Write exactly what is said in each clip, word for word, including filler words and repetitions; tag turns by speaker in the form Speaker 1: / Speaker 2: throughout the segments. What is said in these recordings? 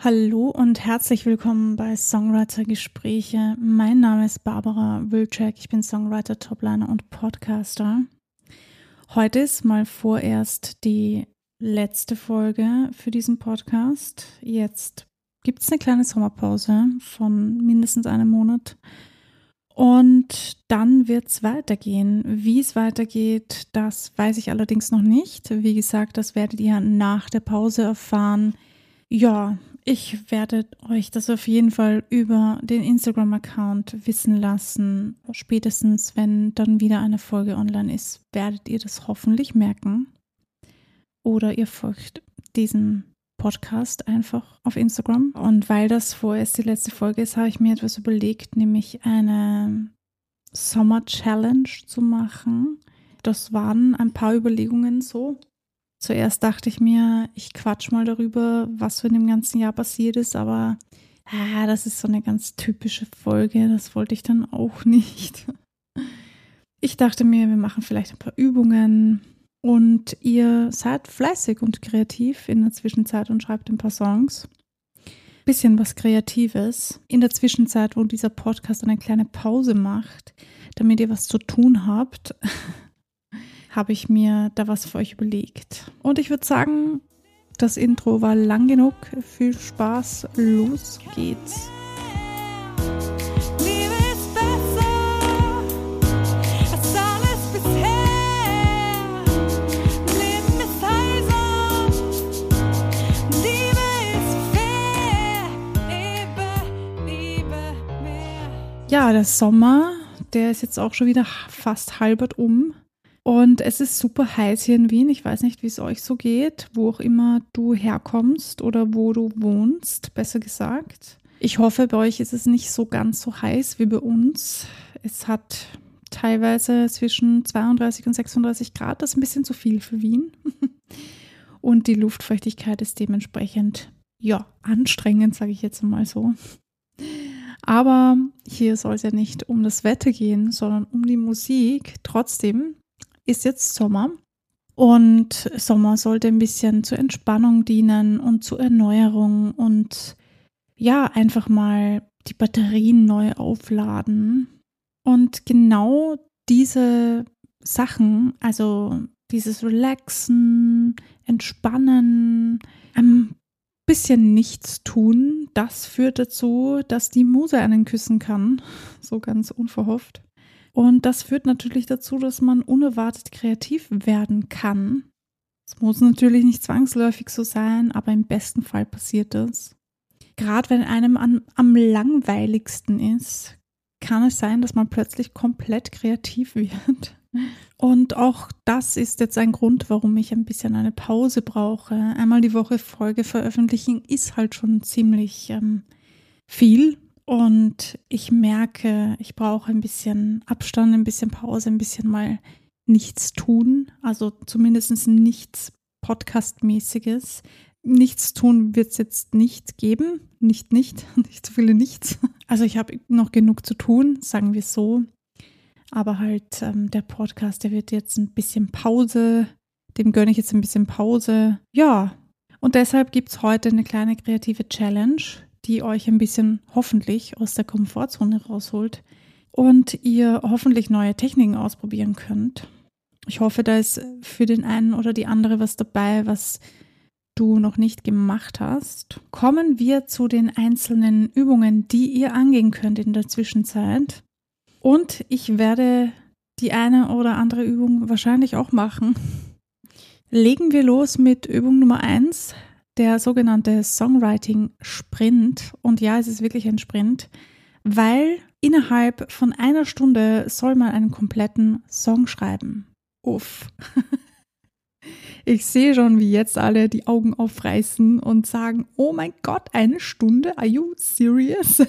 Speaker 1: Hallo und herzlich willkommen bei Songwriter-Gespräche. Mein Name ist Barbara Wilczek, ich bin Songwriter, Topliner und Podcaster. Heute ist mal vorerst die letzte Folge für diesen Podcast. Jetzt gibt es eine kleine Sommerpause von mindestens einem Monat. Und dann wird es weitergehen. Wie es weitergeht, das weiß ich allerdings noch nicht. Wie gesagt, das werdet ihr nach der Pause erfahren. Ja, ich werde euch das auf jeden Fall über den Instagram-Account wissen lassen. Spätestens, wenn dann wieder eine Folge online ist, werdet ihr das hoffentlich merken. Oder ihr folgt diesem Podcast einfach auf Instagram. Und weil das vorerst die letzte Folge ist, habe ich mir etwas überlegt, nämlich eine Sommer-Challenge zu machen. Das waren ein paar Überlegungen so. Zuerst dachte ich mir, ich quatsch mal darüber, was so in dem ganzen Jahr passiert ist, aber ah, das ist so eine ganz typische Folge, das wollte ich dann auch nicht. Ich dachte mir, wir machen vielleicht ein paar Übungen und ihr seid fleißig und kreativ in der Zwischenzeit und schreibt ein paar Songs. Bisschen was Kreatives. In der Zwischenzeit, wo dieser Podcast eine kleine Pause macht, damit ihr was zu tun habt, habe ich mir da was für euch überlegt. Und ich würde sagen, das Intro war lang genug. Viel Spaß, los geht's.
Speaker 2: Liebe ist besser als alles bisher. Leben ist heiser, Liebe ist fair. Liebe, Liebe mehr.
Speaker 1: Ja, der Sommer, der ist jetzt auch schon wieder fast halbert um. Und es ist super heiß hier in Wien. Ich weiß nicht, wie es euch so geht, wo auch immer du herkommst oder wo du wohnst, besser gesagt. Ich hoffe, bei euch ist es nicht so ganz so heiß wie bei uns. Es hat teilweise zwischen zweiunddreißig und sechsunddreißig Grad. Das ist ein bisschen zu viel für Wien. Und die Luftfeuchtigkeit ist dementsprechend, ja, anstrengend, sage ich jetzt mal so. Aber hier soll es ja nicht um das Wetter gehen, sondern um die Musik. Trotzdem ist jetzt Sommer und Sommer sollte ein bisschen zur Entspannung dienen und zur Erneuerung und ja, einfach mal die Batterien neu aufladen. Und genau diese Sachen, also dieses Relaxen, Entspannen, ein bisschen nichts tun, das führt dazu, dass die Muse einen küssen kann, so ganz unverhofft. Und das führt natürlich dazu, dass man unerwartet kreativ werden kann. Es muss natürlich nicht zwangsläufig so sein, aber im besten Fall passiert das. Gerade wenn einem an, am langweiligsten ist, kann es sein, dass man plötzlich komplett kreativ wird. Und auch das ist jetzt ein Grund, warum ich ein bisschen eine Pause brauche. Einmal die Woche Folge veröffentlichen ist halt schon ziemlich ähm, viel. Und ich merke, ich brauche ein bisschen Abstand, ein bisschen Pause, ein bisschen mal nichts tun. Also zumindest nichts Podcast-mäßiges. Nichts tun wird es jetzt nicht geben. Nicht, nicht, nicht so viele Nichts. Also ich habe noch genug zu tun, sagen wir es so. Aber halt ähm, der Podcast, der wird jetzt ein bisschen Pause. Dem gönne ich jetzt ein bisschen Pause. Ja, und deshalb gibt es heute eine kleine kreative Challenge, die euch ein bisschen hoffentlich aus der Komfortzone rausholt und ihr hoffentlich neue Techniken ausprobieren könnt. Ich hoffe, da ist für den einen oder die andere was dabei, was du noch nicht gemacht hast. Kommen wir zu den einzelnen Übungen, die ihr angehen könnt in der Zwischenzeit. Und ich werde die eine oder andere Übung wahrscheinlich auch machen. Legen wir los mit Übung Nummer eins. Der sogenannte Songwriting-Sprint. Und ja, es ist wirklich ein Sprint, weil innerhalb von einer Stunde soll man einen kompletten Song schreiben. Uff. Ich sehe schon, wie jetzt alle die Augen aufreißen und sagen, oh mein Gott, eine Stunde? Are you serious?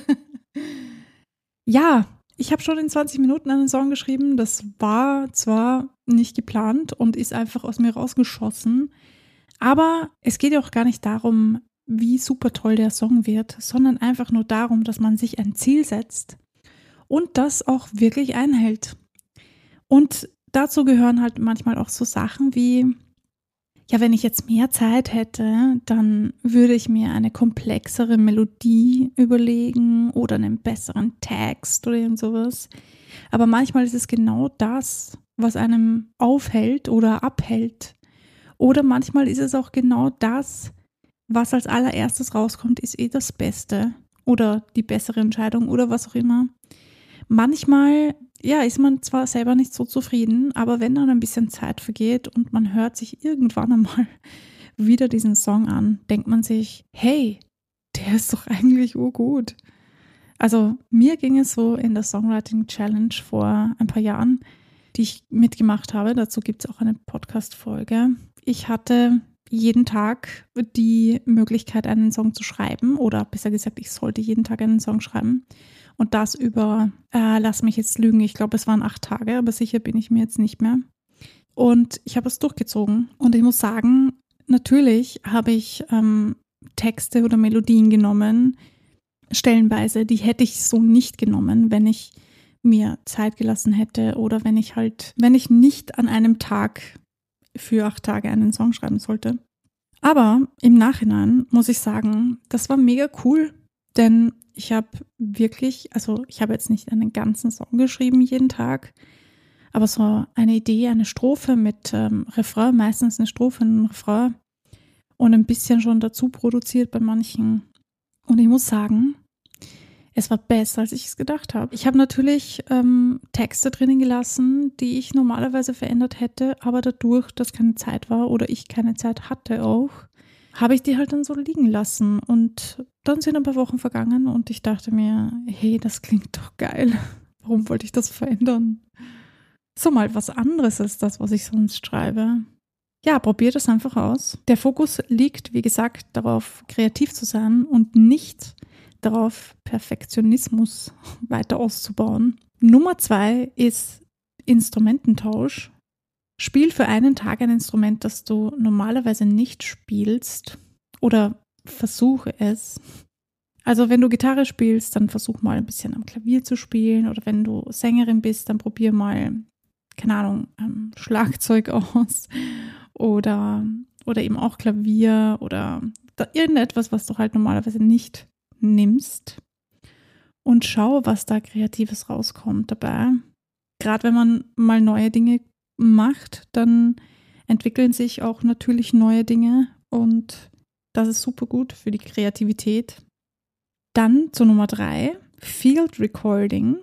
Speaker 1: Ja, ich habe schon in zwanzig Minuten einen Song geschrieben. Das war zwar nicht geplant und ist einfach aus mir rausgeschossen. Aber es geht ja auch gar nicht darum, wie super toll der Song wird, sondern einfach nur darum, dass man sich ein Ziel setzt und das auch wirklich einhält. Und dazu gehören halt manchmal auch so Sachen wie, ja, wenn ich jetzt mehr Zeit hätte, dann würde ich mir eine komplexere Melodie überlegen oder einen besseren Text oder irgend sowas. Aber manchmal ist es genau das, was einem aufhält oder abhält. Oder manchmal ist es auch genau das, was als allererstes rauskommt, ist eh das Beste oder die bessere Entscheidung oder was auch immer. Manchmal, ja, ist man zwar selber nicht so zufrieden, aber wenn dann ein bisschen Zeit vergeht und man hört sich irgendwann einmal wieder diesen Song an, denkt man sich, hey, der ist doch eigentlich urgut. Also mir ging es so in der Songwriting Challenge vor ein paar Jahren, die ich mitgemacht habe. Dazu gibt es auch eine Podcast-Folge. Ich hatte jeden Tag die Möglichkeit, einen Song zu schreiben oder besser gesagt, ich sollte jeden Tag einen Song schreiben und das über, äh, lass mich jetzt lügen, ich glaube, es waren acht Tage, aber sicher bin ich mir jetzt nicht mehr. Und ich habe es durchgezogen und ich muss sagen, natürlich habe ich ähm, Texte oder Melodien genommen, stellenweise, die hätte ich so nicht genommen, wenn ich mir Zeit gelassen hätte oder wenn ich halt, wenn ich nicht an einem Tag für acht Tage einen Song schreiben sollte. Aber im Nachhinein muss ich sagen, das war mega cool, denn ich habe wirklich, also ich habe jetzt nicht einen ganzen Song geschrieben jeden Tag, aber so eine Idee, eine Strophe mit ähm, Refrain, meistens eine Strophe, ein Refrain und ein bisschen schon dazu produziert bei manchen. Und ich muss sagen, es war besser, als ich es gedacht habe. Ich habe natürlich ähm, Texte drinnen gelassen, die ich normalerweise verändert hätte, aber dadurch, dass keine Zeit war oder ich keine Zeit hatte auch, habe ich die halt dann so liegen lassen. Und dann sind ein paar Wochen vergangen und ich dachte mir, hey, das klingt doch geil. Warum wollte ich das verändern? So mal was anderes als das, was ich sonst schreibe. Ja, probiert es einfach aus. Der Fokus liegt, wie gesagt, darauf, kreativ zu sein und nicht darauf, Perfektionismus weiter auszubauen. Nummer zwei ist Instrumententausch. Spiel für einen Tag ein Instrument, das du normalerweise nicht spielst oder versuche es. Also wenn du Gitarre spielst, dann versuch mal ein bisschen am Klavier zu spielen oder wenn du Sängerin bist, dann probier mal, keine Ahnung, ähm, Schlagzeug aus oder, oder eben auch Klavier oder da, irgendetwas, was du halt normalerweise nicht nimmst und schau, was da Kreatives rauskommt dabei. Gerade wenn man mal neue Dinge macht, dann entwickeln sich auch natürlich neue Dinge und das ist super gut für die Kreativität. Dann zu Nummer drei, Field Recording.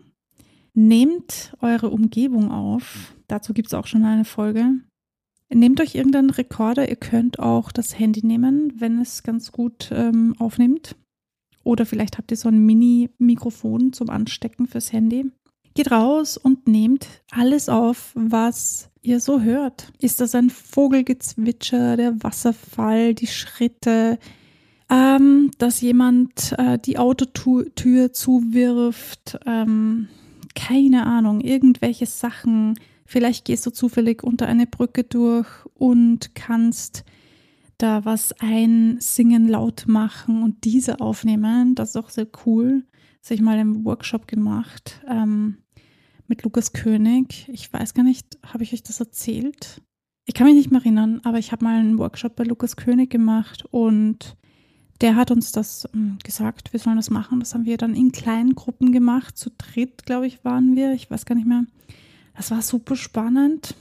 Speaker 1: Nehmt eure Umgebung auf. Dazu gibt es auch schon eine Folge. Nehmt euch irgendeinen Rekorder. Ihr könnt auch das Handy nehmen, wenn es ganz gut ähm, aufnimmt. Oder vielleicht habt ihr so ein Mini-Mikrofon zum Anstecken fürs Handy. Geht raus und nehmt alles auf, was ihr so hört. Ist das ein Vogelgezwitscher, der Wasserfall, die Schritte, ähm, dass jemand äh, die Autotür zuwirft, ähm, keine Ahnung, irgendwelche Sachen. Vielleicht gehst du zufällig unter eine Brücke durch und kannst da was einsingen, laut machen und diese aufnehmen. Das ist auch sehr cool. Das habe ich mal im Workshop gemacht ähm, mit Lukas König. Ich weiß gar nicht, habe ich euch das erzählt? Ich kann mich nicht mehr erinnern, aber ich habe mal einen Workshop bei Lukas König gemacht und der hat uns das ähm, gesagt, wir sollen das machen. Das haben wir dann in kleinen Gruppen gemacht. Zu dritt, glaube ich, waren wir. Ich weiß gar nicht mehr. Das war super spannend.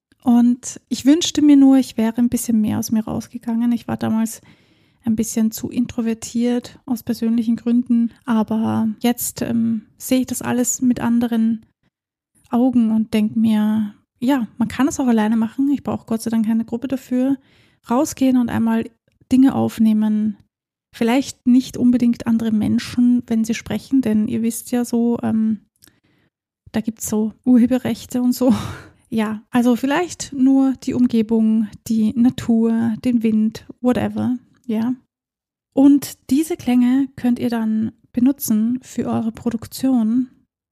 Speaker 1: Und ich wünschte mir nur, ich wäre ein bisschen mehr aus mir rausgegangen. Ich war damals ein bisschen zu introvertiert aus persönlichen Gründen. Aber jetzt ähm, sehe ich das alles mit anderen Augen und denke mir, ja, man kann es auch alleine machen. Ich brauche Gott sei Dank keine Gruppe dafür. Rausgehen und einmal Dinge aufnehmen. Vielleicht nicht unbedingt andere Menschen, wenn sie sprechen, denn ihr wisst ja so, ähm, da gibt es so Urheberrechte und so. Ja, also vielleicht nur die Umgebung, die Natur, den Wind, whatever, ja. Und diese Klänge könnt ihr dann benutzen für eure Produktion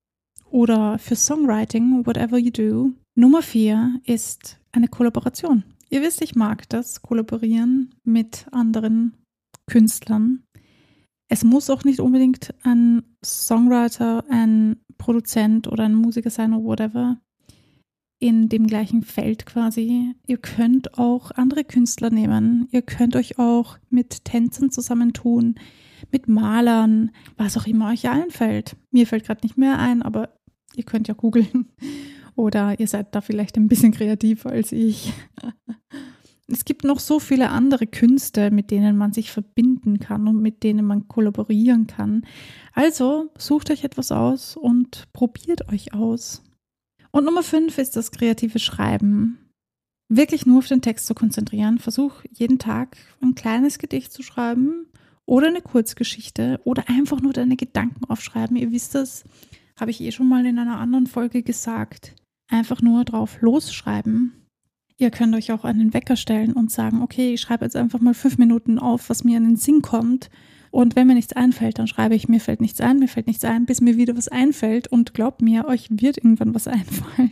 Speaker 1: oder für Songwriting, whatever you do. Nummer vier ist eine Kollaboration. Ihr wisst, ich mag das, kollaborieren mit anderen Künstlern. Es muss auch nicht unbedingt ein Songwriter, ein Produzent oder ein Musiker sein oder whatever. in dem gleichen Feld quasi. Ihr könnt auch andere Künstler nehmen. Ihr könnt euch auch mit Tänzern zusammentun, mit Malern, was auch immer euch einfällt. Mir fällt gerade nicht mehr ein, aber ihr könnt ja googeln. Oder ihr seid da vielleicht ein bisschen kreativer als ich. Es gibt noch so viele andere Künste, mit denen man sich verbinden kann und mit denen man kollaborieren kann. Also sucht euch etwas aus und probiert euch aus. Und Nummer fünf ist das kreative Schreiben. Wirklich nur auf den Text zu konzentrieren. Versuch jeden Tag ein kleines Gedicht zu schreiben oder eine Kurzgeschichte oder einfach nur deine Gedanken aufschreiben. Ihr wisst das, habe ich eh schon mal in einer anderen Folge gesagt. Einfach nur drauf losschreiben. Ihr könnt euch auch einen Wecker stellen und sagen, okay, ich schreibe jetzt einfach mal fünf Minuten auf, was mir in den Sinn kommt. Und wenn mir nichts einfällt, dann schreibe ich, mir fällt nichts ein, mir fällt nichts ein, bis mir wieder was einfällt. Und glaubt mir, euch wird irgendwann was einfallen.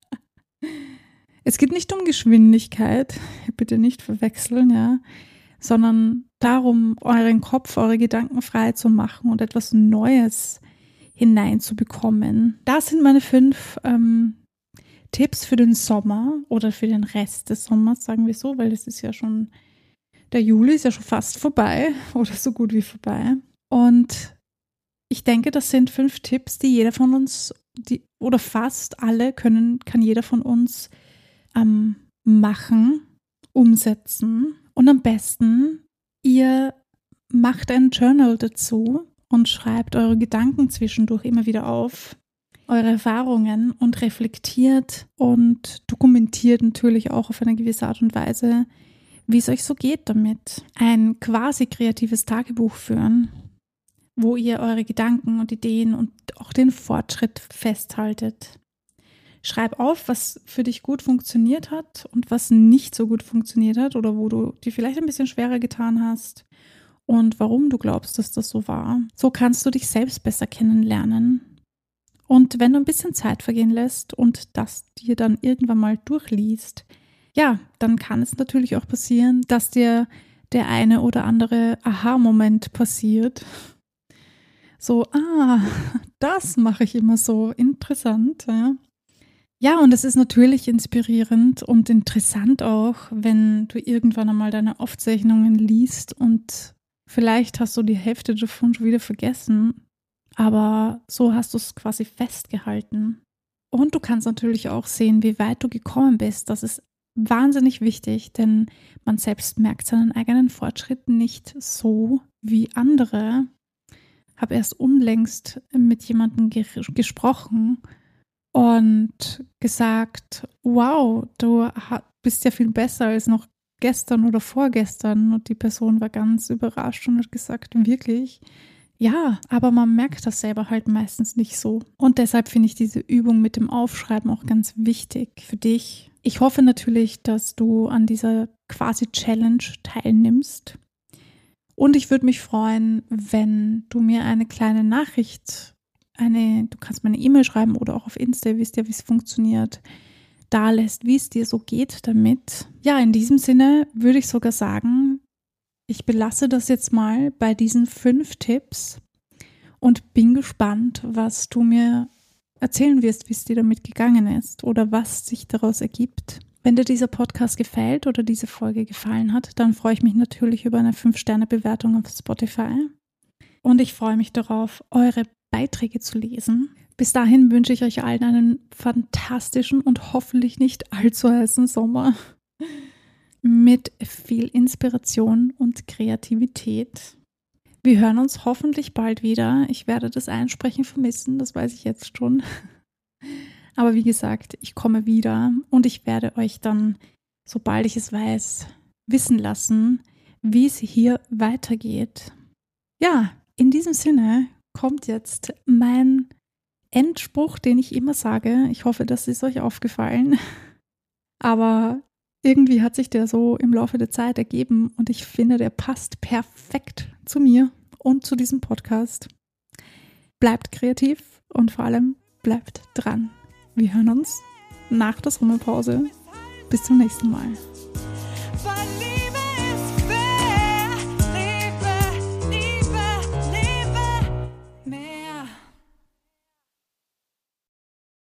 Speaker 1: Es geht nicht um Geschwindigkeit, bitte nicht verwechseln, ja, sondern darum, euren Kopf, eure Gedanken frei zu machen und etwas Neues hineinzubekommen. Das sind meine fünf ähm, Tipps für den Sommer oder für den Rest des Sommers, sagen wir so, weil es ist ja schon, der Juli ist ja schon fast vorbei oder so gut wie vorbei. Und ich denke, das sind fünf Tipps, die jeder von uns, die, oder fast alle, können, kann jeder von uns ähm, machen, umsetzen. Und am besten, ihr macht ein Journal dazu und schreibt eure Gedanken zwischendurch immer wieder auf, eure Erfahrungen und reflektiert und dokumentiert natürlich auch auf eine gewisse Art und Weise, wie es euch so geht damit. Ein quasi kreatives Tagebuch führen, wo ihr eure Gedanken und Ideen und auch den Fortschritt festhaltet. Schreib auf, was für dich gut funktioniert hat und was nicht so gut funktioniert hat oder wo du dir vielleicht ein bisschen schwerer getan hast und warum du glaubst, dass das so war. So kannst du dich selbst besser kennenlernen. Und wenn du ein bisschen Zeit vergehen lässt und das dir dann irgendwann mal durchliest, ja, dann kann es natürlich auch passieren, dass dir der eine oder andere Aha-Moment passiert. So, ah, das mache ich immer so. Interessant, ja. Ja, und es ist natürlich inspirierend und interessant auch, wenn du irgendwann einmal deine Aufzeichnungen liest und vielleicht hast du die Hälfte davon schon wieder vergessen. Aber so hast du es quasi festgehalten. Und du kannst natürlich auch sehen, wie weit du gekommen bist. Das ist wahnsinnig wichtig, denn man selbst merkt seinen eigenen Fortschritt nicht so wie andere. Ich habe erst unlängst mit jemandem ge- gesprochen und gesagt, wow, du bist ja viel besser als noch gestern oder vorgestern. Und die Person war ganz überrascht und hat gesagt, wirklich? Ja, aber man merkt das selber halt meistens nicht so. Und deshalb finde ich diese Übung mit dem Aufschreiben auch ganz wichtig für dich. Ich hoffe natürlich, dass du an dieser quasi Challenge teilnimmst. Und ich würde mich freuen, wenn du mir eine kleine Nachricht, eine, du kannst mir eine E-Mail schreiben oder auch auf Insta, ihr wisst ja, wie es funktioniert, da lässt, wie es dir so geht damit. Ja, in diesem Sinne würde ich sogar sagen, ich belasse das jetzt mal bei diesen fünf Tipps und bin gespannt, was du mir erzählen wirst, wie es dir damit gegangen ist oder was sich daraus ergibt. Wenn dir dieser Podcast gefällt oder diese Folge gefallen hat, dann freue ich mich natürlich über eine fünf Sterne Bewertung auf Spotify. Und ich freue mich darauf, eure Beiträge zu lesen. Bis dahin wünsche ich euch allen einen fantastischen und hoffentlich nicht allzu heißen Sommer. Mit viel Inspiration und Kreativität. Wir hören uns hoffentlich bald wieder. Ich werde das Einsprechen vermissen, das weiß ich jetzt schon. Aber wie gesagt, ich komme wieder und ich werde euch dann, sobald ich es weiß, wissen lassen, wie es hier weitergeht. Ja, in diesem Sinne kommt jetzt mein Endspruch, den ich immer sage. Ich hoffe, das ist euch aufgefallen. Aber irgendwie hat sich der so im Laufe der Zeit ergeben und ich finde, der passt perfekt zu mir und zu diesem Podcast. Bleibt kreativ und vor allem bleibt dran. Wir hören uns nach der Sommerpause. Bis zum nächsten Mal.